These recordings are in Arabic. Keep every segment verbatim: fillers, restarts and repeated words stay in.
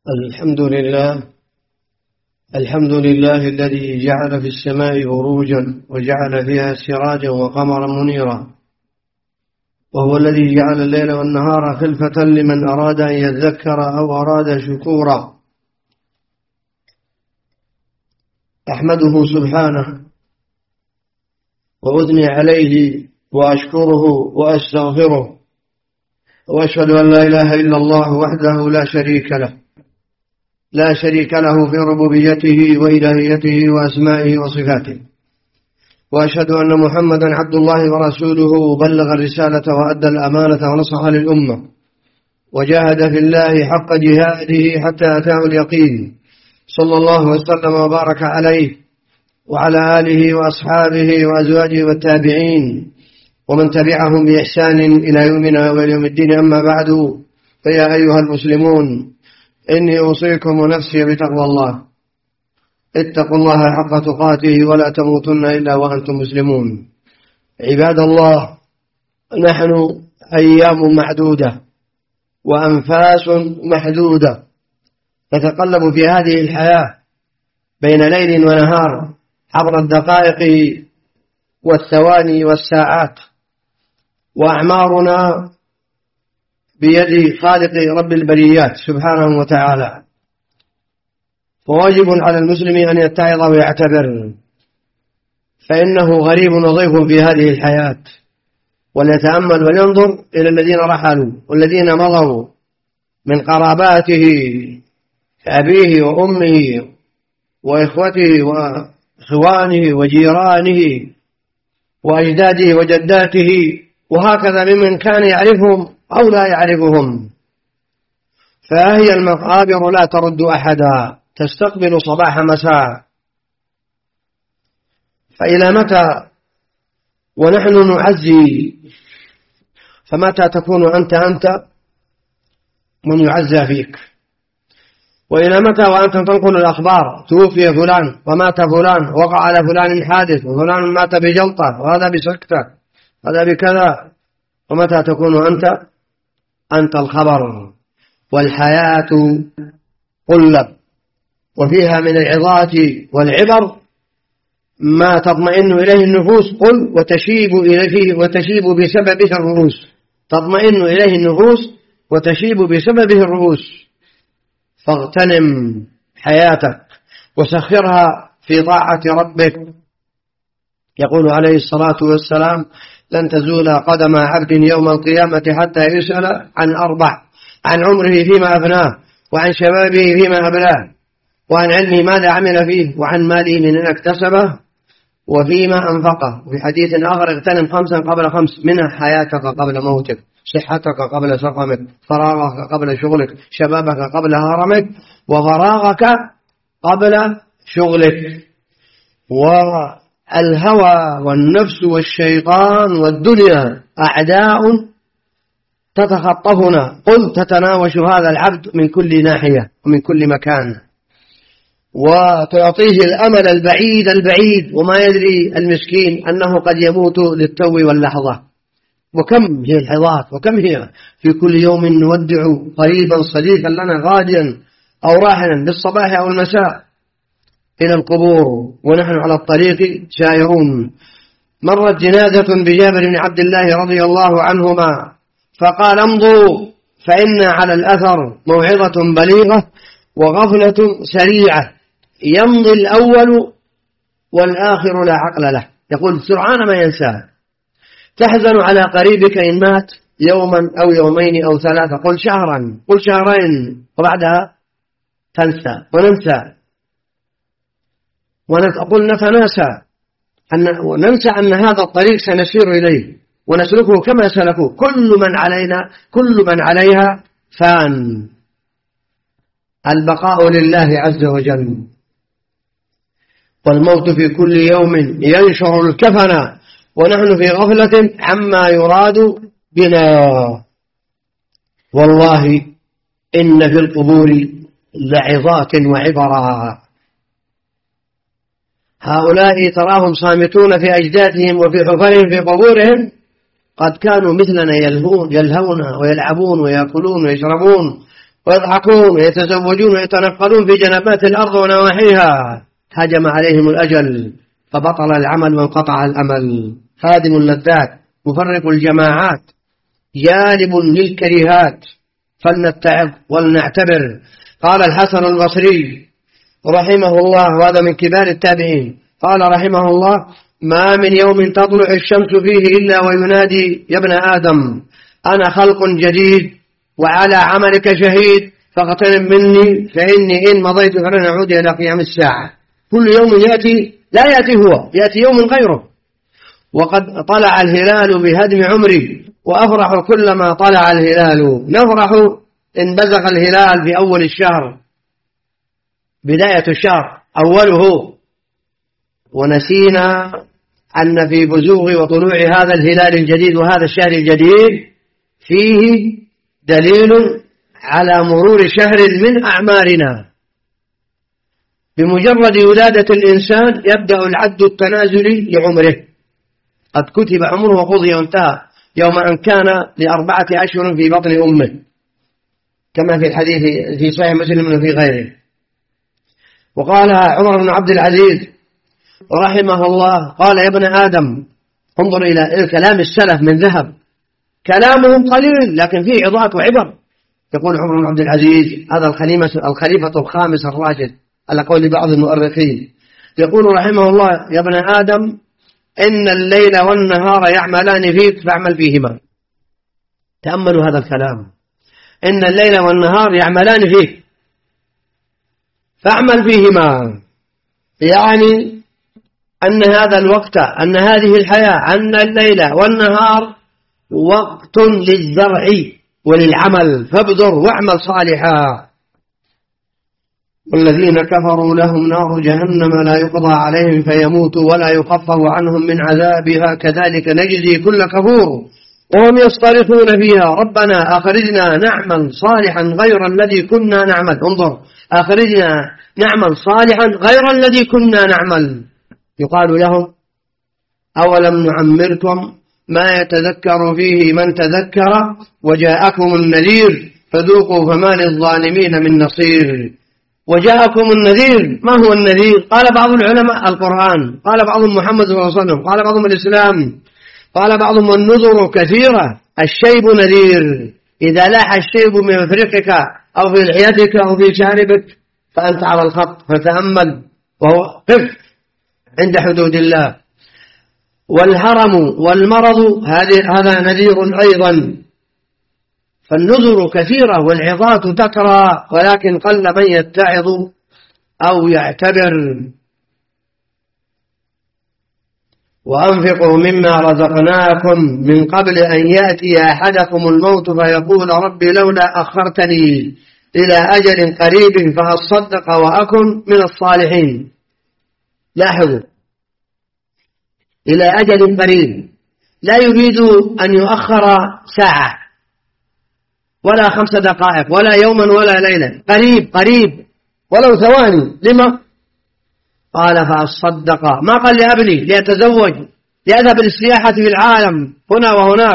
الحمد لله الحمد لله الذي جعل في السماء بروجا وجعل فيها سراجا وقمرا منيرا، وهو الذي جعل الليل والنهار خلفة لمن أراد أن يذكر أو أراد شكورا. أحمده سبحانه وأثني عليه وأشكره وأستغفره، وأشهد أن لا إله إلا الله وحده لا شريك له لا شريك له في ربوبيته وإلهيته وأسمائه وصفاته، وأشهد أن محمدا عبد الله ورسوله بلغ الرسالة وأدى الأمانة ونصح للأمة وجاهد في الله حق جهاده حتى أتاه اليقين، صلى الله وسلم وبارك عليه وعلى آله وأصحابه وأزواجه والتابعين ومن تبعهم بإحسان إلى يومنا ويوم الدين. أما بعد، فيا أيها المسلمون، إني أوصيكم ونفسي بتقوى الله. اتقوا الله حق تقاته ولا تموتن إلا وأنتم مسلمون. عباد الله، نحن أيام معدودة وأنفاس محدودة نتقلب في هذه الحياة بين ليل ونهار عبر الدقائق والثواني والساعات، وأعمارنا بيد خالق رب البريات سبحانه وتعالى، فواجب على المسلم أن يتعظ ويعتبر، فإنه غريب وضيف في هذه الحياة، وليتأمل ولينظر إلى الذين رحلوا والذين مضوا من قراباته أبيه وأمه وإخوته وإخوانه وجيرانه وأجداده وجداته، وهكذا ممن كان يعرفهم أو لا يعرفهم. فهي المقابر لا ترد أحدا، تستقبل صباح مساء. فإلى متى ونحن نعزي؟ فمتى تكون أنت أنت من يعزى فيك؟ وإلى متى وأنت تنقل الأخبار؟ توفي فلان ومات فلان وقع على فلان حادث وفلان مات بجلطة وهذا بسكتة هذا بكذا. ومتى تكون أنت أنت الخبر؟ والحياة قلب، وفيها من العظات والعبر ما تطمئن إليه النفوس، قل وتشيب إليه وتشيب بسببه الرؤوس. تطمئن إليه النفوس وتشيب بسببه الرؤوس. فاغتنم حياتك وسخرها في طاعة ربك. يقول عليه الصلاة والسلام: لن تزول قدم عبد يوم القيامة حتى يسأل عن أربع: عن عمره فيما أفناه، وعن شبابه فيما أبلاه، وعن علمه ماذا عمل فيه، وعن ماله من أين اكتسبه، وفيما أنفقه. وفي حديث آخر: اغتنم خمسا قبل خمس، منها حياتك قبل موتك، صحتك قبل سقمك، فراغك قبل شغلك، شبابك قبل هرمك، وفراغك قبل شغلك. والهوى والنفس والشيطان والدنيا أعداء تتخطفنا، قل تتناوش هذا العبد من كل ناحية ومن كل مكان، وتعطيه الأمل البعيد البعيد، وما يدري المسكين أنه قد يموت للتو واللحظة. وكم هي الحظات، وكم هي في كل يوم نودع قريبا صديقا لنا غاديا أو راحلا بالصباح أو المساء إلى القبور ونحن على الطريق سائرون. مرت جنازة بجابر بن عبد الله رضي الله عنهما فقال: امضوا فإن على الأثر موعظة بليغة وغفلة سريعة، يمضي الأول والآخر لا عقل له. يقول: سرعان ما ينساه. تحزن على قريبك إن مات يوما أو يومين أو ثلاثة، قل شهرا، قل شهرين، وبعدها تنسى وننسى ونقول نتناسى أن وننسى أن هذا الطريق سنسير إليه ونسلكه كما سلكوه. كل من علينا كل من عليها فان، البقاء لله عز وجل. والموت في كل يوم ينشر الكفن ونحن في غفلة عما يراد بنا. والله إن في القبور لعظات وعبرا. هؤلاء تراهم صامتون في أجدادهم وفي حفرهم في قبورهم، قد كانوا مثلنا يلهون يلهون ويلعبون ويأكلون ويشربون ويضحكون ويتزوجون ويتنقلون في جنبات الأرض ونواحيها. هجم عليهم الأجل فبطل العمل وانقطع الأمل. هادم اللذات، مفرق الجماعات، جالب للكريهات. فلنتعظ ولنعتبر. قال الحسن البصري رحمه الله، وهذا من كبار التابعين، قال رحمه الله: ما من يوم تطلع الشمس فيه إلا وينادي يا ابن آدم أنا خلق جديد وعلى عملك شهيد فاغتنم مني فإني إن مضيت فلن أعود إلى قيام الساعة. كل يوم يأتي، لا يأتي هو، يأتي يوم غيره. وقد طلع الهلال بهدم عمري وأفرح كلما طلع الهلال. نفرح إن بزغ الهلال في أول الشهر، بداية الشهر أوله، ونسينا أن في بزوغ وطلوع هذا الهلال الجديد وهذا الشهر الجديد فيه دليل على مرور شهر من أعمارنا. بمجرد ولادة الإنسان يبدأ العد التنازلي لعمره. قد كتب عمره وقضي وانتهى يوم أن كان لأربعة أشهر في بطن أمه، كما في الحديث في صحيح مسلم وفي غيره. وقال عمر بن عبد العزيز رحمه الله، قال يا ابن آدم، انظر إلى كلام السلف من ذهب، كلامهم قليل لكن فيه عظات وعبر. يقول عمر بن عبد العزيز، هذا الخليفة الخامس الراشد على قول بعض المؤرخين، يقول رحمه الله: يا ابن آدم، إن الليل والنهار يعملان فيك فاعمل فيهما. تأملوا هذا الكلام، إن الليل والنهار يعملان فيك فاعمل فيهما، يعني أن هذا الوقت، أن هذه الحياة، أن الليل والنهار وقت للزرع وللعمل، فابذر واعمل صالحا. والذين كفروا لهم نار جهنم لا يقضى عليهم فيموتوا ولا يخفف عنهم من عذابها كذلك نجزي كل كفور وهم يصطرخون فيها ربنا أخرجنا نعمل صالحا غير الذي كنا نعمل. انظر، أخرجنا نعمل صالحا غير الذي كنا نعمل. يقال لهم: أولم نعمركم ما يتذكر فيه من تذكر وجاءكم النذير فذوقوا فما للظالمين من نصير. وجاءكم النذير، ما هو النذير؟ قال بعض العلماء القرآن، قال بعضهم محمد صلى الله عليه وسلم، قال بعضهم الإسلام، قال بعضهم النذر كثيرة. الشيب نذير، إذا لاح الشيب من مفرقك أو في لحيتك أو في شاربك فأنت على الخط، فتأمل وهو قف عند حدود الله. والهرم والمرض هذا نذير أيضا. فالنذر كثيرة والعظات تكرى، ولكن قل من يتعظ أو يعتبر. وأنفقوا مما رزقناكم من قبل أن يأتي أحدكم الموت فيقول رب لولا أخرتني إلى أجل قريب فأصدق وأكن من الصالحين. لاحظوا، إلى أجل قريب، لا يريد أن يؤخر ساعة ولا خمس دقائق ولا يوما ولا ليلة، قريب قريب ولو ثواني. لما؟ قال فأصدق، ما قال لأبني ليتزوج، لأذهب للسياحة في العالم هنا وهناك،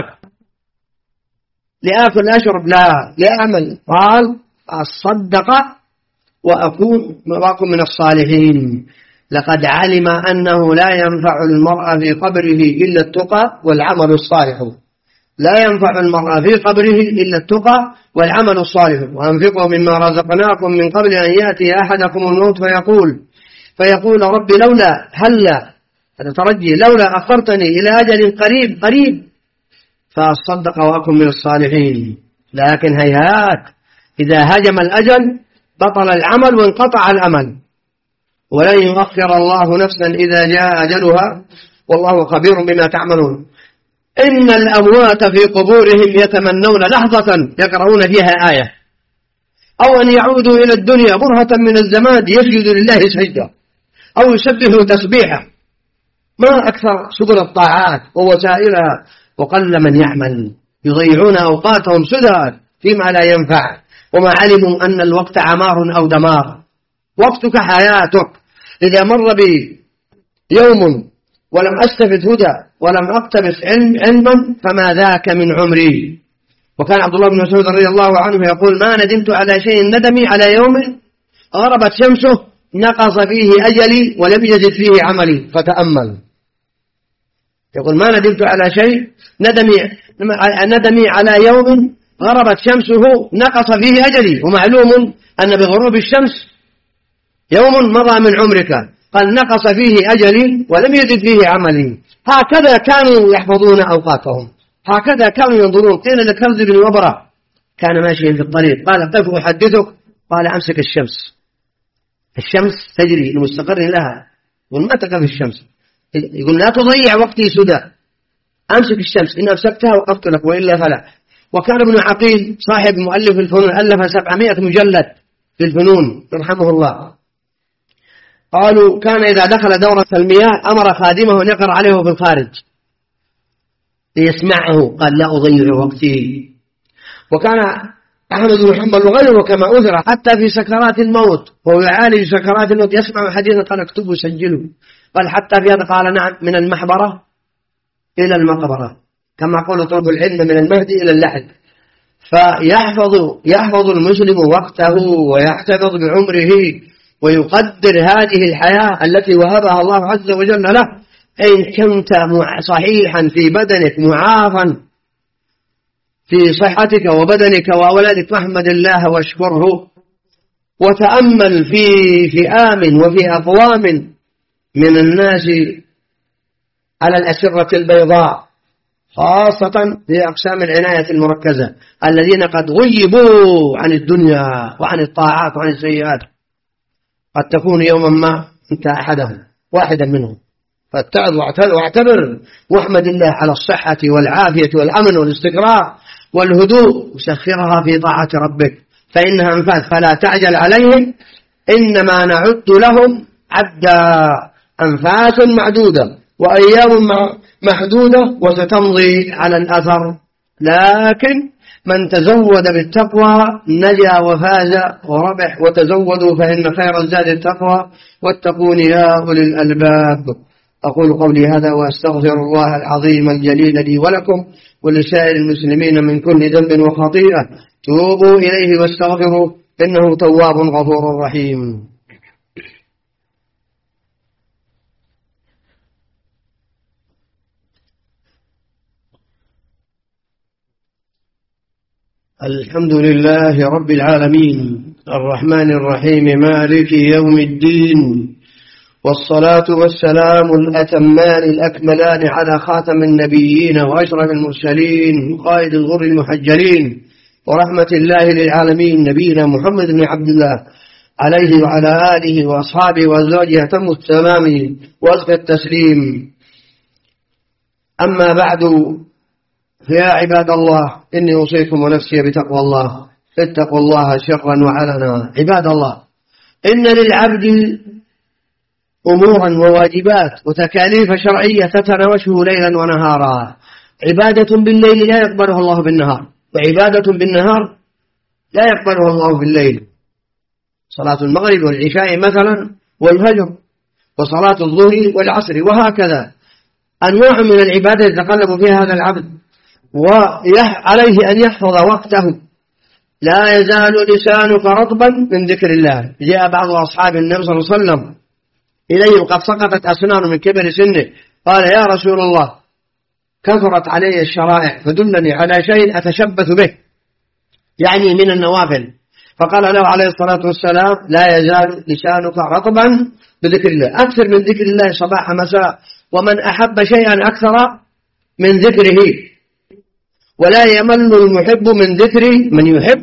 لآكل أشرب، لا، لأعمل. قال فأصدق وأكون وأكون من الصالحين. لقد علم أنه لا ينفع المرء في قبره إلا التقى والعمل الصالح. لا ينفع المرء في قبره إلا التقى والعمل الصالح. وأنفقوا مما رزقناكم من قبل أن يأتي أحدكم الموت فيقول فيقول رب لولا، هلا، هذا ترجي، لولا أخرتني إلى أجل قريب قريب فأصدق وأكن من الصالحين. لكن هيهات، إذا هجم الأجل بطل العمل وانقطع الأمل. ولن يؤخر الله نفسا إذا جاء أجلها والله خبير بما تعملون. إن الأموات في قبورهم يتمنون لحظة يقرؤون فيها آية، أو أن يعودوا إلى الدنيا برهة من الزمان يسجد لله سجدا أو يسبحوا تسبيحا. ما أكثر سبل الطاعات ووسائلها، وقل من يعمل، يضيعون أوقاتهم سدى فيما لا ينفع، وما علموا أن الوقت عمار أو دمار. وقتك حياتك، إذا مر بي يوم ولم أستفد هدى ولم أقتبس علم علما فما ذاك من عمري. وكان عبد الله بن مسعود رضي الله عنه يقول ما ندمت على شيء ندمي على يوم غربت شمسه نقص فيه أجلي ولم يزد فيه عملي. فتأمل، يقول ما ندمت على شيء ندمي, ندمي على يوم غربت شمسه نقص فيه أجلي، ومعلوم أن بغروب الشمس يوم مضى من عمرك، قال نقص فيه أجلي ولم يزد فيه عملي. هكذا كانوا يحفظون أوقاتهم، هكذا كانوا ينظرون. قيل لكرز بن وبرة كان ماشيا في الطريق قال قف أحدثك، قال أمسك الشمس، الشمس تجري لمستقر لها، يقول ما تقف الشمس، يقول لا تضيع وقتي سدى، أمسك الشمس إن أمسكتها وقفت لك وإلا فلا. وكان ابن عقيل صاحب مؤلف الفنون ألف سبعمائة مجلد في الفنون رحمه الله. قالوا كان إذا دخل دورة المياه أمر خادمه أن يقرأ عليه في الخارج ليسمعه، قال لا أضيع وقتي. وكان أحمد بن حنبل غيره كما أذر حتى في سكرات الموت وهو يعالج سكرات الموت يسمع حديثا قال اكتبه سجله، قال حتى في هذا قال نعم من المحبرة إلى المقبرة، كما قول طلب العلم من المهدي إلى اللحد. فيحفظ يحفظ المسلم وقته ويحتفظ بعمره ويقدر هذه الحياة التي وهبها الله عز وجل له. إن كنت صحيحا في بدنك معافا في صحتك وبدنك وأولادك فاحمد الله واشكره، وتأمل في فئام وفي أقوام من الناس على الأسرة البيضاء، خاصة في أقسام العناية المركزة الذين قد غيبوا عن الدنيا وعن الطاعات وعن السيئات. قد تكون يوما ما أنت أحدهم واحدا منهم، فاتعظ واعتبر واحمد الله على الصحة والعافية والأمن والاستقرار والهدوء، وسخرها في طاعة ربك فإنها أنفاس فلا تعجل عليهم إنما نعد لهم عدا، أنفاس معدودة وأيام محدودة وستمضي على الأثر. لكن من تزود بالتقوى نجا وفاز وربح، وتزودوا فإن خير الزاد التقوى واتقون يا أولي الألباب. أقول قولي هذا وأستغفر الله العظيم الجليل لي ولكم ولسائر المسلمين من كل ذنب وخطيئة، توبوا إليه واستغفروا إنه تواب غفور رحيم. الحمد لله رب العالمين الرحمن الرحيم مالك يوم الدين، والصلاة والسلام الأتمان الأكملان على خاتم النبيين وأشرف المرسلين قائد الغر المحجلين ورحمة الله للعالمين نبينا محمد بن عبد الله عليه وعلى آله وأصحابه وأزواجه أتم التمام وأزكى التسليم. أما بعد، يا عباد الله إني أوصيكم ونفسي بتقوى الله، اتقوا الله سرا وعلنا. عباد الله، إن للعبد أمورا وواجبات وتكاليف شرعية تتناوشه ليلا ونهارا. عبادة بالليل لا يقبلها الله بالنهار، وعبادة بالنهار لا يقبلها الله بالليل. صلاة المغرب والعشاء مثلا والفجر، وصلاة الظهر والعصر، وهكذا أنواع من العبادة يتقلب فيها هذا العبد، وعليه أن يحفظ وقته. لا يزال لسانك رطبا من ذكر الله. جاء بعض أصحاب النبي صلى الله عليه وسلم إليه وقد سقطت أسنانه من كبر سنه، قال يا رسول الله كثرت علي الشرائع فدلني على شيء أتشبث به، يعني من النوافل. فقال له عليه الصلاة والسلام لا يزال لسانك رطبا بذكر الله، أكثر من ذكر الله صباح مساء. ومن أحب شيئا أكثر من ذكره، ولا يمل المحب من ذكر من يحب،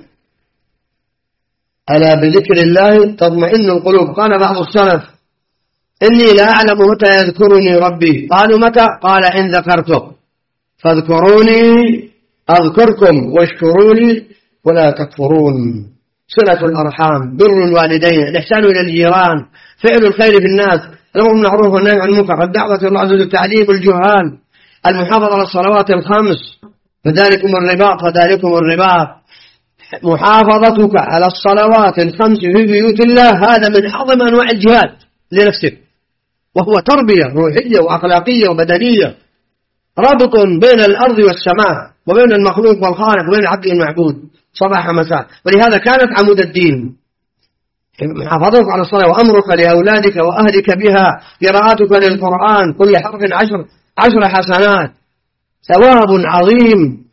ألا بذكر الله تطمئن القلوب. قال بعض السلف إني لا أعلم متى يذكرني ربي، قالوا متى؟ قال إن ذكرته فاذكروني أذكركم واشكروني ولا تكفرون. صلة الأرحام، بر الوالدين، الإحسان إلى الجيران، فعل الخير في الناس، الأمر بالمعروف والنهي عن المنكر، الدعوة إلى الله عز وجل، تعليم الجهال، المحافظة على الصلوات الخمس، فذلكم الرباط فذلكم الرباط. محافظتك على الصلوات الخمس في بيوت الله هذا من أعظم أنواع الجهاد لنفسك، وهو تربية روحية وأخلاقية وبدنية. ربط بين الأرض والسماء وبين المخلوق والخالق وبين العبد والمعبود صباح مساء. ولهذا كانت عمود الدين محافظتك على الصلاة وأمرك لأولادك وأهلك بها، قراءتك للقرآن كل حرف عشر عشر حسنات، ثواب عظيم.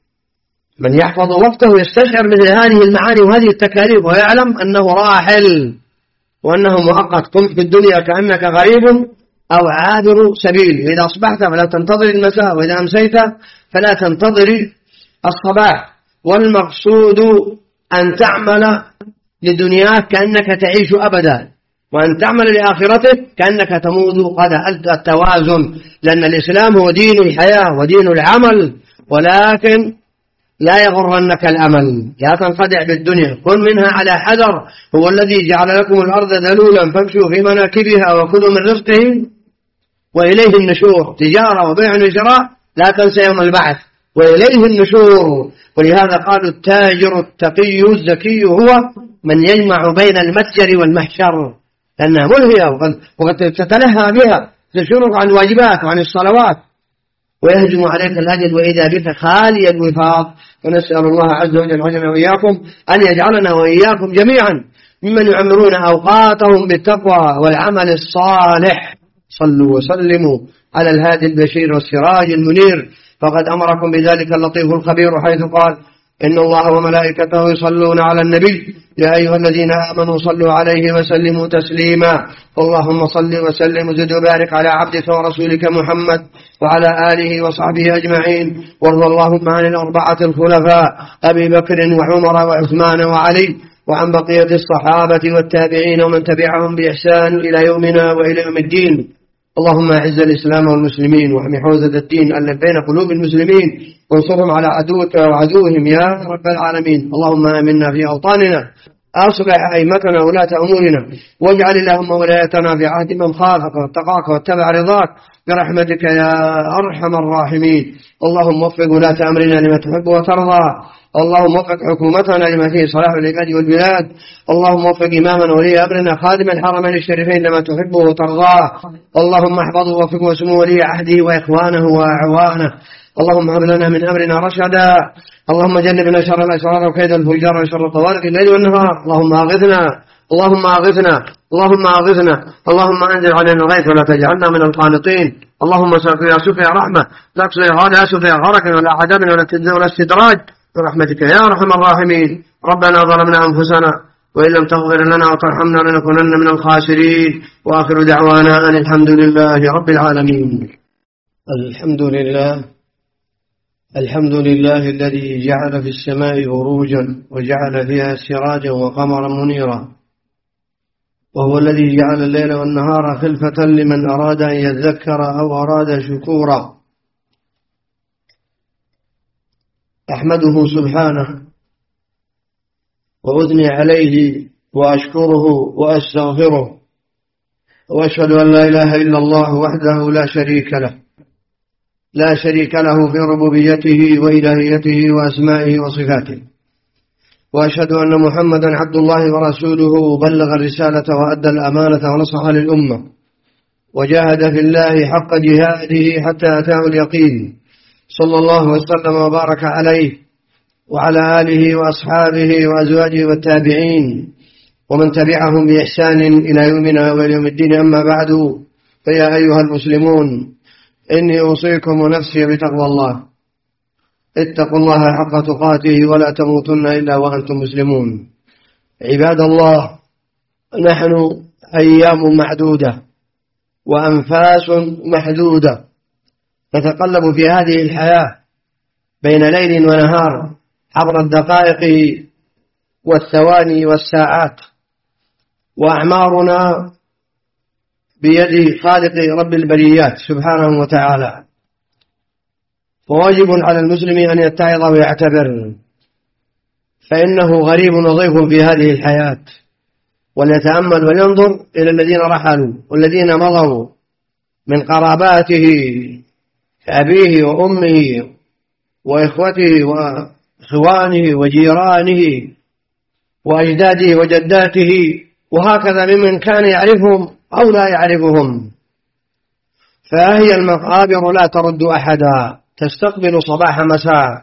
من يحفظ وقته يستشعر مثل هذه المعاني وهذه التكاليف ويعلم أنه راحل وأنه مؤقت. قم في الدنيا كأنك غريب أو عابر سبيل، إذا أصبحت فلا تنتظر المساء، وإذا أمسيت فلا تنتظر الصباح. والمقصود أن تعمل لدنياك كأنك تعيش أبدا، وأن تعمل لآخرتك كأنك تموت غدا. التوازن، لأن الإسلام هو دين الحياة ودين العمل، ولكن لا يغرنك الأمل، لا تنخدع بالدنيا، كن منها على حذر. هو الذي جعل لكم الأرض ذلولا فامشوا في مناكبها وكلوا من رزقه وإليه النشور. تجارة وبيع وشراء، لا تنسى يوم البعث وإليه النشور. ولهذا قالوا التاجر التقي الزكي هو من يجمع بين المتجر والمحشر، لأنها ملهية وقد تتلهى بها، تشغلك عن الواجبات وعن الصلوات ويهجم عليك الأجل وإذا بك خالي الوفاض. ونسأل الله عز وجل عجمنا وإياكم أن يجعلنا وإياكم جميعا ممن يعمرون أوقاتهم بالتقوى والعمل الصالح. صلوا وسلموا على الهادي البشير والسراج المنير، فقد أمركم بذلك اللطيف الخبير حيث قال: إن الله وملائكته يصلون على النبي يا أيها الذين آمنوا صلوا عليه وسلموا تسليما. اللهم صل وسلم وزد وبارك على عبدك ورسولك محمد وعلى آله وصحبه أجمعين. وارض اللهم عن الأربعة الخلفاء أبي بكر وعمر وعثمان وعلي، وعن بقية الصحابة والتابعين ومن تبعهم بإحسان إلى يومنا وإلى يوم الدين. اللهم أعز الإسلام والمسلمين واحمِ حوزة الدين الذي بين قلوب المسلمين، وانصرهم على عدوك وعدوهم يا رب العالمين. اللهم آمنا في أوطاننا، أصلح أئمتنا ولاة أمورنا، واجعل اللهم ولايتنا في عهد من خافك واتقاك واتبع رضاك برحمتك يا أرحم الراحمين. اللهم وفق ولاة أمرنا لما تحب وترضى. اللهم وفق حكومتنا لما فيه صلاح العباد والبلاد. اللهم وفق إمامنا ولي أمرنا خادم الحرمين الشريفين لما تحبه وترضاه. اللهم احفظه ووفقه وسمو ولي عهده وإخوانه وأعوانه. اللهم هب لنا من أمرنا رشدا. اللهم جنبنا شر الأشرار وكيد الفجار وشر طوارق الليل والنهار. اللهم أغثنا اللهم أغثنا اللهم أغثنا اللهم أنزل علينا الغيث ولا تجعلنا من القانطين. اللهم سقيا سقيا رحمة، لا تسقيا غدا سقيا غرق ولا عذاب ولا استدراج برحمتك يا أرحم الراحمين. ربنا ظلمنا أنفسنا وإن لم تغفر لنا وترحمنا لنكونن من الخاسرين. وآخر دعوانا أن الحمد لله رب العالمين. الحمد لله الحمد لله الذي جعل في السماء بروجا وجعل فيها سراجا وقمرا منيرا، وهو الذي جعل الليل والنهار خلفة لمن أراد أن يذكر أو أراد شكورا. أحمده سبحانه وأثني عليه وأشكره وأستغفره، وأشهد أن لا إله إلا الله وحده لا شريك له لا شريك له في ربوبيته وإلهيته وأسمائه وصفاته. وأشهد أن محمدا عبد الله ورسوله بلغ الرسالة وأدى الأمانة ونصح للأمة وجاهد في الله حق جهاده حتى أتاه اليقين. صلى الله وسلم وبارك عليه وعلى آله وأصحابه وأزواجه والتابعين ومن تبعهم بإحسان إلى يومنا وإلى يوم الدين. أما بعد، فيا أيها المسلمون، إني أوصيكم ونفسي بتقوى الله. اتقوا الله حق تقاته ولا تموتن إلا وأنتم مسلمون. عباد الله، نحن أيام معدودة وأنفاس محدودة نتقلب في هذه الحياة بين ليل ونهار عبر الدقائق والثواني والساعات، وأعمارنا بيد خالق رب البريات سبحانه وتعالى. فواجب على المسلم أن يتعظ ويعتبر، فإنه غريب وضيف في هذه الحياة، وليتأمل وينظر إلى الذين رحلوا والذين مضوا من قراباته أبيه وأمه وإخوته وإخوانه وجيرانه وأجداده وجداته، وهكذا ممن كان يعرفهم أو لا يعرفهم. فهي المقابر لا ترد أحدا، تستقبل صباح مساء.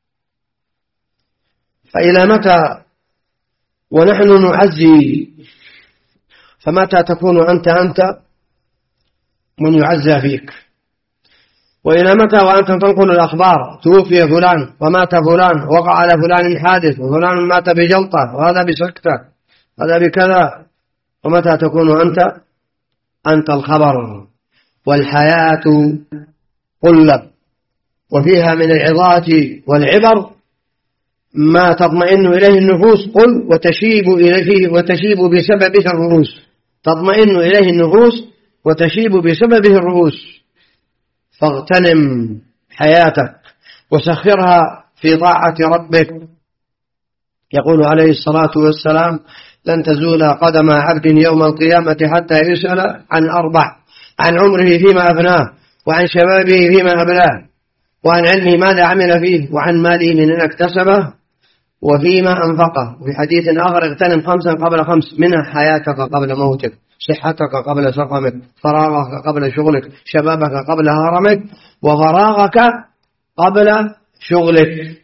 فإلى متى ونحن نعزي؟ فمتى تكون أنت أنت من يعزى فيك؟ وإلى متى وأنت تنقل الأخبار توفي فلان ومات فلان وقع على فلان حادث وفلان مات بجلطة وهذا بسكتة هذا بكذا؟ ومتى تكون أنت أنت الخبر؟ والحياة قلب، وفيها من العظات والعبر ما تطمئن إليه النفوس، قل وتشيب إليه وتشيب بسببه الرؤوس، تطمئن إليه النفوس وتشيب بسببه الرؤوس. فاغتنم حياتك وسخرها في طاعة ربك. يقول عليه الصلاة والسلام: لن تزول قدم عبد يوم القيامة حتى يسأل عن أربع: عن عمره فيما أفناه، وعن شبابه فيما أبلاه، وعن علمه ماذا عمل فيه، وعن ماله من اكتسبه، وفيما أنفقه. وفي حديث آخر: اغتنم خمسا قبل خمس، منها حياتك قبل موتك، صحتك قبل سقمك، فراغك قبل شغلك، شبابك قبل هرمك، وفراغك قبل شغلك.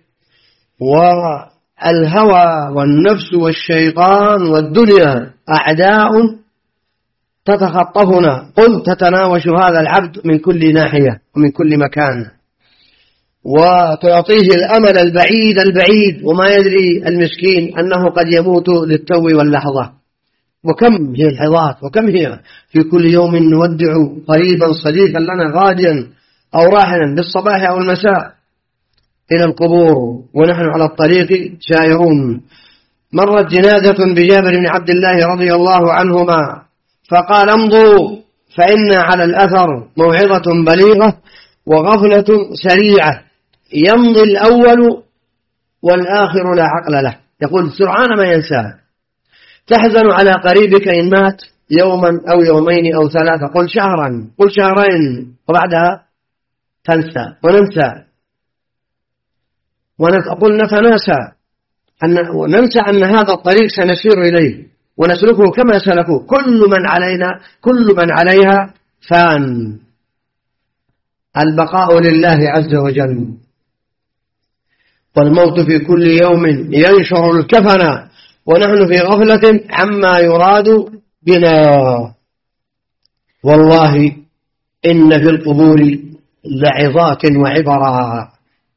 والهوى والنفس والشيطان والدنيا أعداء تتخطفنا، قل تتناوش هذا العبد من كل ناحية ومن كل مكان، وتعطيه الأمل البعيد البعيد، وما يدري المسكين أنه قد يموت للتو واللحظة. وكم هي الحظات، وكم هي في كل يوم نودع قريبا صديقا لنا غاديا أو راحلا بالصباح أو المساء إلى القبور ونحن على الطريق سائرون. مرت جنازة بجابر بن عبد الله رضي الله عنهما فقال: امضوا فإن على الأثر موعظة بليغة وغفلة سريعة، يمضي الأول والآخر لا عقل له. يقول: سرعان ما ينساه. تحزن على قريبك إن مات يوما أو يومين أو ثلاثة، قل شهرا، قل شهرين، وبعدها تنسى وننسى ونقول نتناسى أن وننسى أن هذا الطريق سنسير إليه ونسلكه كما سلكوه. كل من علينا كل من عليها فان، البقاء لله عز وجل، والموت في كل يوم ينشر الكفن ونحن في غفلة عما يراد بنا. والله إن في القبور لعظات وعبرا.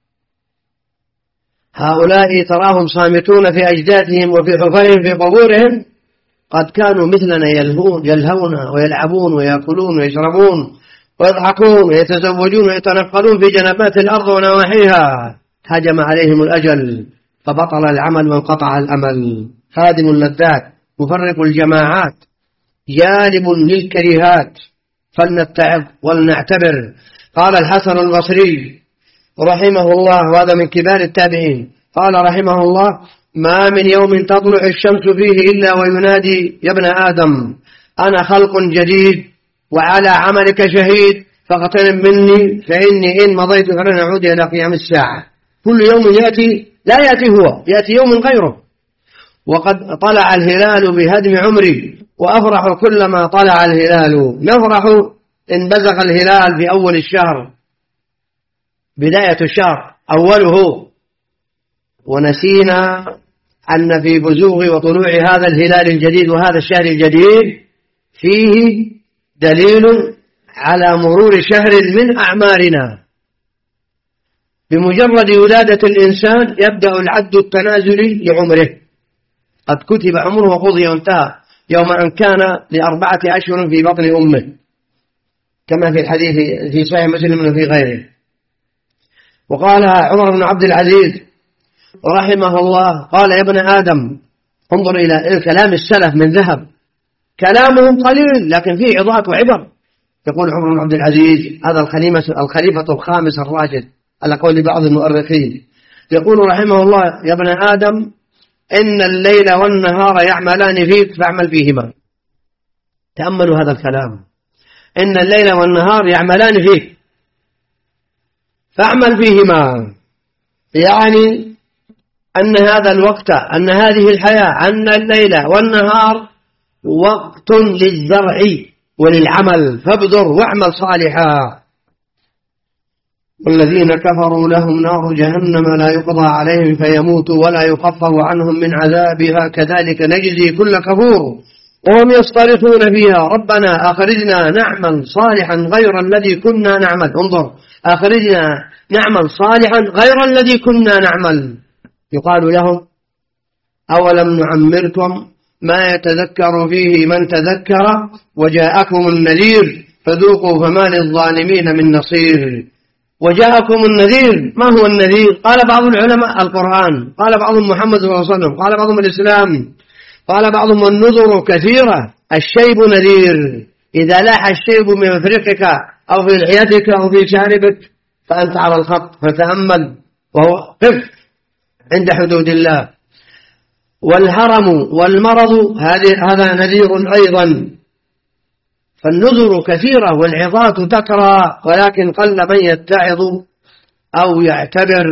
هؤلاء تراهم صامتون في أجدادهم وفي حفرهم في قبورهم، قد كانوا مثلنا يلهون يلهون ويلعبون ويأكلون ويشربون ويضحكون ويتزوجون ويتنقلون في جنبات الأرض ونواحيها. هجم عليهم الأجل فبطل العمل وانقطع الأمل. خادم اللذات، مفرق الجماعات، جالب للكريهات، فلنتعظ ولنعتبر. قال الحسن البصري رحمه الله، وهذا من كبار التابعين، قال رحمه الله: ما من يوم تطلع الشمس فيه إلا وينادي: يا ابن آدم أنا خلق جديد وعلى عملك شهيد فاغتنم مني فإني إن مضيت فلن أعود إلى قيام الساعة. كل يوم يأتي، لا يأتي هو، يأتي يوم غيره. وقد طلع الهلال بهدم عمري وأفرح كلما طلع الهلال. نفرح إن بزغ الهلال في أول الشهر، بداية الشهر أوله، ونسينا أن في بزوغ وطلوع هذا الهلال الجديد وهذا الشهر الجديد فيه دليل على مرور شهر من أعمارنا. بمجرد ولادة الإنسان يبدأ العد التنازلي لعمره، قد كتب عمره وقضي وانتهى يوم أن كان لأربعة أشهر في بطن أمه، كما في الحديث في صحيح مسلم وفي غيره. وقال عمر بن عبد العزيز رحمه الله، قال: يا ابن آدم، انظر إلى كلام السلف من ذهب، كلامهم قليل لكن فيه عظات وعبر. يقول عمر بن عبد العزيز، هذا الخليفة الخامس الراشد على قول بعض المؤرخين، يقول رحمه الله: يا ابن آدم، إن الليل والنهار يعملان فيك فاعمل فيهما. تأملوا هذا الكلام، إن الليل والنهار يعملان فيك فاعمل فيهما، يعني أن هذا الوقت، أن هذه الحياة، أن الليل والنهار وقت للزرع وللعمل فابذر واعمل صالحا. والذين كفروا لهم نار جهنم لا يقضى عليهم فيموتوا ولا يخفف عنهم من عذابها كذلك نجزي كل كفور وهم يصطرخون فيها ربنا أخرجنا نعمل صالحا غير الذي كنا نعمل. انظر، أخرجنا نعمل صالحا غير الذي كنا نعمل. يقال لهم أولم نعمركم ما يتذكر فيه من تذكر وجاءكم النذير فذوقوا فما للظالمين من نصير. وجاءكم النذير، ما هو النذير؟ قال بعض العلماء القرآن، قال بعضهم محمد صلى الله عليه وسلم، قال بعضهم الإسلام، قال بعضهم النذر كثيرة. الشيب نذير، إذا لاح الشيب من مفرقك أو في لحيتك أو في شاربك فأنت على الخط فتأمل وهو قف عند حدود الله. والهرم والمرض هذا نذير أيضا. فالنذر كثيرة والعظات تكرى ولكن قل من يتعظ أو يعتبر.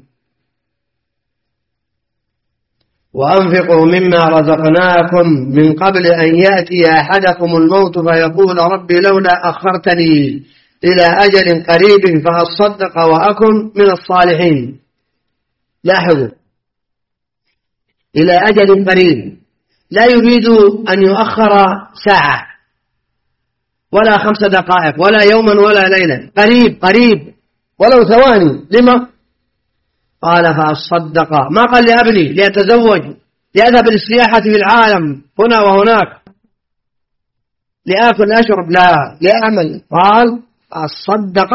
وأنفقوا مما رزقناكم من قبل أن يأتي أحدكم الموت فيقول رب لولا أخرتني إلى أجل قريب فأصدق وأكن من الصالحين. لاحظوا، إلى أجل قريب، لا يريد أن يؤخر ساعة ولا خمس دقائق ولا يوما ولا ليلة، قريب قريب ولو ثواني. لما؟ قال فأصدق، ما قال لأبني ليتزوج لأذهب للسياحة في العالم هنا وهناك لآكل أشرب، لا لأعمل. قال فأصدق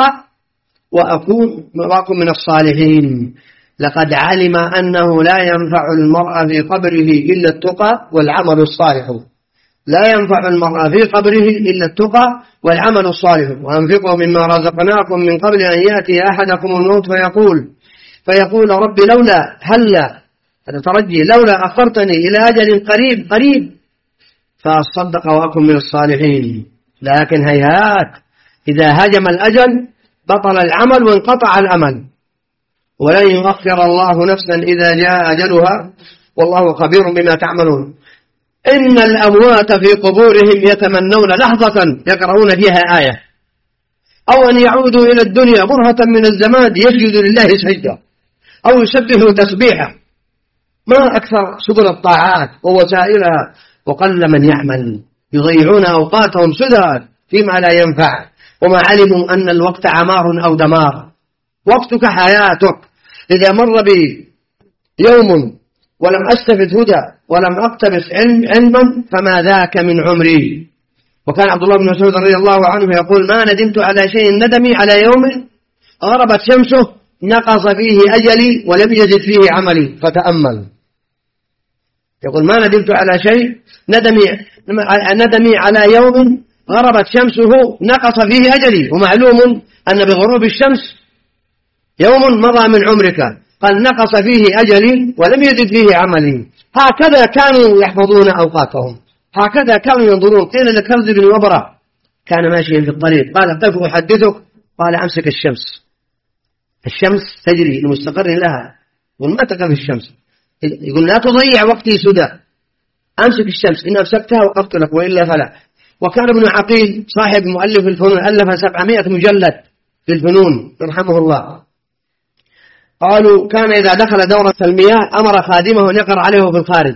وأكون وأكون من الصالحين. لقد علم أنه لا ينفع المرء في قبره إلا التقى والعمل الصالح. لا ينفع المرء في قبره إلا التقى والعمل الصالح. وأنفقوا مما رزقناكم من قبل أن يأتي أحدكم الموت فيقول فيقول رب لولا هلا هذا ترجي لولا أخرتني إلى أجل قريب قريب فأصدق وأكن من الصالحين. لكن هيهات، إذا هجم الأجل بطل العمل وانقطع الأمل. ولن يؤخر الله نفسا إذا جاء أجلها والله خبير بما تعملون. إن الأموات في قبورهم يتمنون لحظة يقرؤون فيها آية أو أن يعودوا إلى الدنيا برهة من الزمان يسجد لله سجدا أو يسبحوا تسبيحا. ما أكثر سبل الطاعات ووسائلها وقل من يعمل. يضيعون أوقاتهم سدى فيما لا ينفع وما علموا أن الوقت عمار أو دمار. وقتك حياتك، إذا مر بي يوم ولم أستفد هدى ولم أقتبس علم علما فما ذاك من عمري. وكان عبد الله بن مسعود رضي الله عنه يقول ما ندمت على شيء ندمي على يوم غربت شمسه نقص فيه أجلي ولم يزد فيه عملي. فتأمل، يقول ما ندمت على شيء ندمي, ندمي على يوم غربت شمسه نقص فيه أجلي. ومعلوم أن بغروب الشمس يوم مضى من عمرك، قال نقص فيه أجلي ولم يزد فيه عملي. هكذا كانوا يحفظون أوقاتهم، هكذا كانوا ينظرون. قيل لكرز بن وبرة كان ماشيا في الطريق قال كيف أحدثك؟ قال أمسك الشمس، الشمس تجري لمستقر لها، يقول ما تقف الشمس، يقول لا تضيع وقتي سدى، أمسك الشمس إن أمسكتها وقفت لك وإلا فلا. وكان ابن عقيل صاحب مؤلف الفنون ألف سبعمائة مجلد في الفنون رحمه الله. قالوا كان إذا دخل دورة المياه أمر خادمه أن يقرأ عليه في الخارج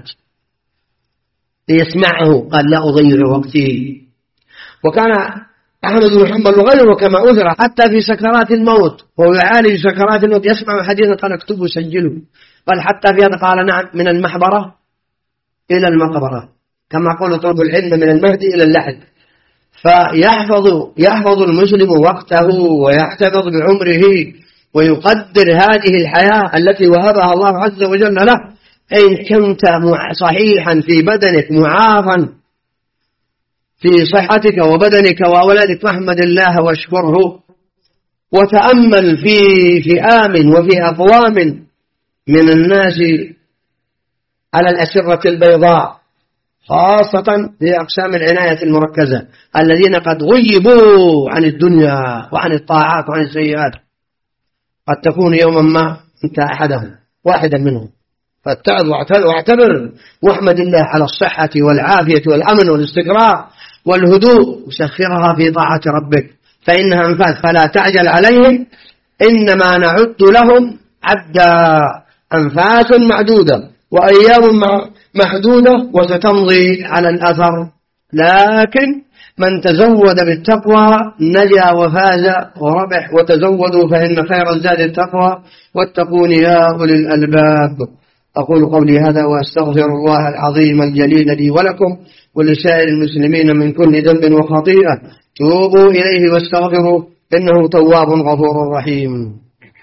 ليسمعه، قال لا أضيع وقتي. وكان أحمد بن حنبل وغيره كما أذر حتى في سكرات الموت وهو يعالج سكرات الموت يسمع حديثا قال اكتبه سجله. قال حتى في هذا قال نعم من المحبرة إلى المقبرة، كما قال طلب العلم من المهد إلى اللحد. فيحفظ يحفظ المسلم وقته ويحتفظ بعمره ويقدر هذه الحياة التي وهبها الله عز وجل له. إن كنت صحيحا في بدنك معافا في صحتك وبدنك وأولادك فاحمد الله واشكره. وتأمل في فئام وفي أقوام من الناس على الأسرة البيضاء خاصة في أقسام العناية المركزة الذين قد غيبوا عن الدنيا وعن الطاعات وعن السيئات. قد تكون يوما ما أنت أحدهم واحدا منهم، فاتعظ واعتبر واحمد الله على الصحة والعافية والأمن والاستقرار والهدوء سخرها في طاعة ربك فإنها أنفاس فلا تعجل عليهم إنما نعد لهم عدا أنفاس معدودة وأيام محدودة وستمضي على الأثر لكن من تزود بالتقوى نجا وفاز وربح وتزودوا فإن خير الزاد التقوى واتقون يا أولي الألباب. أقول قولي هذا وأستغفر الله العظيم الجليل لي ولكم ولسائر المسلمين من كل ذنب وخطيئة توبوا إليه واستغفروا إنه تواب غفور رحيم.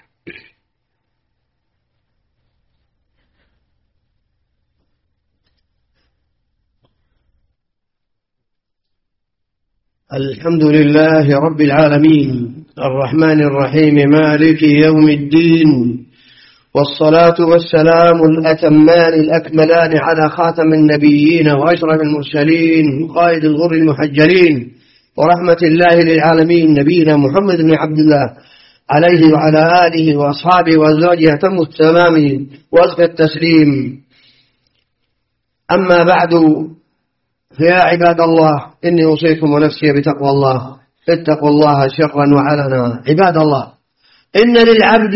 الحمد لله رب العالمين الرحمن الرحيم مالك يوم الدين والصلاة والسلام الأتمان الأكملان على خاتم النبيين وأشرف المرسلين قائد الغر المحجلين ورحمة الله للعالمين نبينا محمد بن عبد الله عليه وعلى آله وأصحابه وأزواجه أتم التمام وأزكى التسليم. أما بعد فيا عباد الله إني أوصيكم ونفسي بتقوى الله اتقوا الله سرا وعلنا. عباد الله إن للعبد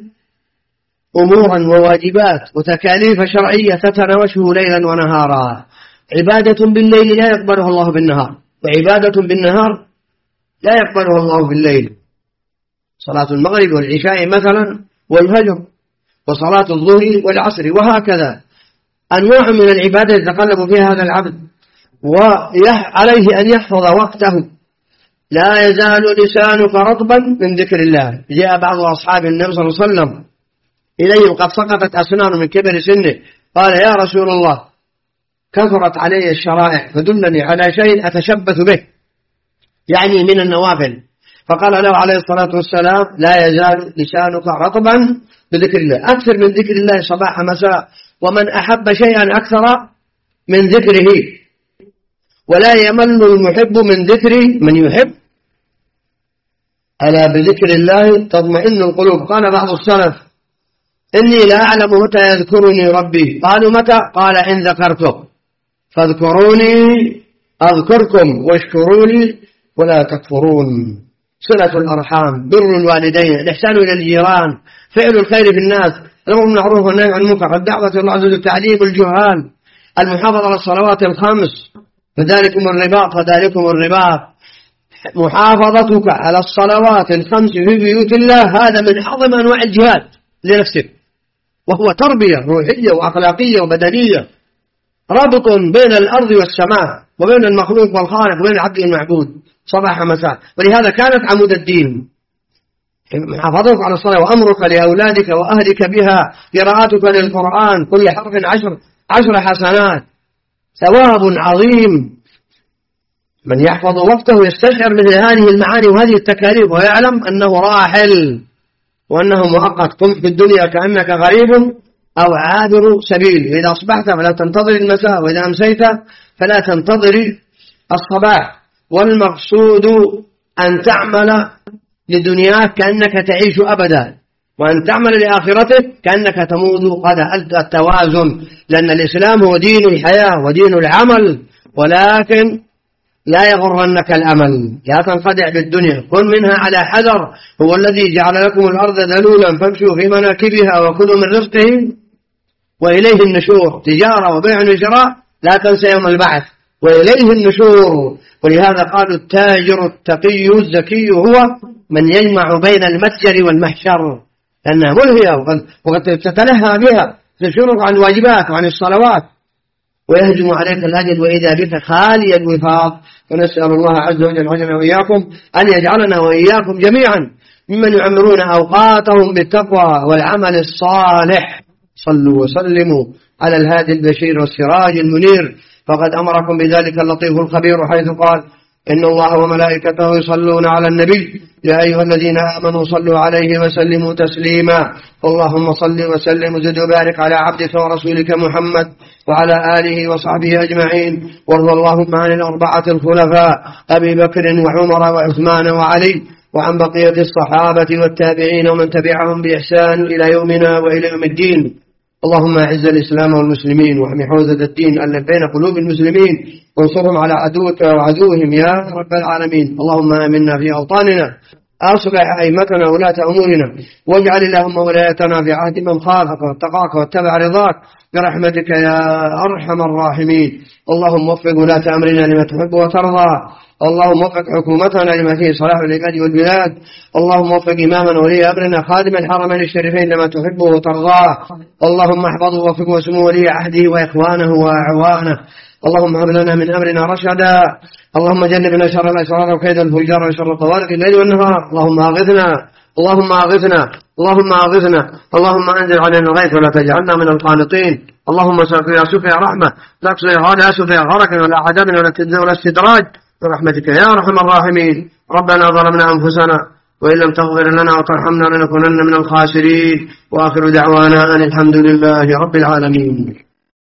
أمورا وواجبات وتكاليف شرعية تتناوشه ليلا ونهارا. عبادة بالليل لا يقبلها الله بالنهار وعبادة بالنهار لا يقبلها الله بالليل. صلاة المغرب والعشاء مثلا والفجر وصلاة الظهر والعصر وهكذا أنواع من العبادة يتقلب فيها هذا العبد وعليه أن يحفظ وقته. لا يزال لسانك رطبا من ذكر الله. جاء بعض أصحاب النبي صلى الله عليه وسلم إليه قد سقطت أسنان من كبر سنه قال يا رسول الله كثرت علي الشرائع فدلني على شيء أتشبث به يعني من النوافل. فقال له عليه الصلاة والسلام لا يزال لسانك رطبا بذكر الله. أكثر من ذكر الله صباح مساء ومن أحب شيئا أكثر من ذكره ولا يمل المحب من ذكر من يحب ألا بذكر الله تطمئن القلوب. قال بعض السلف إني لا أعلم متى يذكرني ربي قالوا متى قال إن ذكرته فاذكروني أذكركم واشكروني ولا تكفرون. صلة الأرحام بر الوالدين الإحسان إلى الجيران فعل الخير في الناس الأمر بالمعروف والنهي عن المنكر الدعوة إلى الله عز وجل تعليم الجهال المحافظة على الصلوات الخمس فذلكم الرباط فذلكم الرباط. محافظتك على الصلوات الخمس في بيوت الله هذا من أعظم أنواع الجهاد لنفسك وهو تربية روحية وأخلاقية وبدنية رابط بين الأرض والسماء وبين المخلوق والخالق وبين العبد والمعبود صباح مساء. ولهذا كانت عمود الدين محافظتك على الصلاة وأمرك لأولادك وأهلك بها قراءتك للقرآن كل حرف عشر عشر حسنات ثواب عظيم. من يحفظ وقته يستشعر مثل هذه المعاني وهذه التكاليف ويعلم أنه راحل وأنه مؤقت. قم في الدنيا كأنك غريب أو عابر سبيل. إذا أصبحت فلا تنتظر المساء وإذا أمسيت فلا تنتظر الصباح. والمقصود أن تعمل لدنياك كأنك تعيش أبدا وأن تعمل لآخرتك كأنك تموت غدا. التوازن لأن الإسلام هو دين الحياة ودين العمل ولكن لا يغرنك الأمل لا تنخدع بالدنيا كن منها على حذر. هو الذي جعل لكم الأرض ذلولا فامشوا في مناكبها وكلوا من رزقه وإليه النشور. تجارة وبيع وشراء لا تنسى يوم البعث وإليه النشور. ولهذا قالوا التاجر التقي الزكي هو من يجمع بين المتجر والمحشر لأنها ملهية وقد تتلهى بها تشغلك عن الواجبات وعن الصلوات ويهجم عليك الأجل وإذا بك خالي الوفاق. فنسأل الله عز وجل وجل وإياكم أن يجعلنا وإياكم جميعا ممن يعمرون أوقاتهم بالتقوى والعمل الصالح. صلوا وسلموا على الهادي البشير والسراج المنير فقد أمركم بذلك اللطيف الخبير حيث قال إن الله وملائكته يصلون على النبي يا أيها الذين آمنوا صلوا عليه وسلموا تسليما. اللهم صل وسلم وزد وبارك على عبدك ورسولك محمد وعلى آله وصحبه أجمعين. وارض اللهم عن الأربعة الخلفاء أبي بكر وعمر وعثمان وعلي وعن بقية الصحابة والتابعين ومن تبعهم بإحسان إلى يومنا وإلى يوم الدين. اللهم أعز الإسلام والمسلمين واحمي حوزة الدين الذي بين قلوب المسلمين وانصرهم على عدوك وعدوهم يا رب العالمين. اللهم آمنا في أوطاننا، أصلح أئمتنا ولاة أمورنا، واجعل اللهم ولايتنا في عهد من خافك واتقاك واتبع رضاك برحمتك يا أرحم الراحمين. اللهم وفق ولاة أمرنا لما تحب وترضى، اللهم وفق حكومتنا لما فيه صلاح العباد والبلاد، اللهم وفق إمامنا ولي أمرنا خادم الحرمين الشريفين لما تحبه وترضاه، اللهم احفظه ووفقه وسمو ولي عهده وإخوانه وأعوانه، اللهم هب لنا من أمرنا رشدا، اللهم جنبنا شر الأشرار وكيد الفجار وشر طوارق الليل والنهار، اللهم أغثنا اللهم أغثنا اللهم أغثنا اللهم أنزل علينا الغيث ولا تجعلنا من القانطين، اللهم سقيا سقيا رحمة لا لا سقيا غرق ولا عذاب ولا استدراج برحمتك يا أرحم الراحمين. ربنا ظلمنا أنفسنا وإن لم تغفر لنا وترحمنا لنكونن من الخاسرين، وآخر دعوانا أن الحمد لله رب العالمين.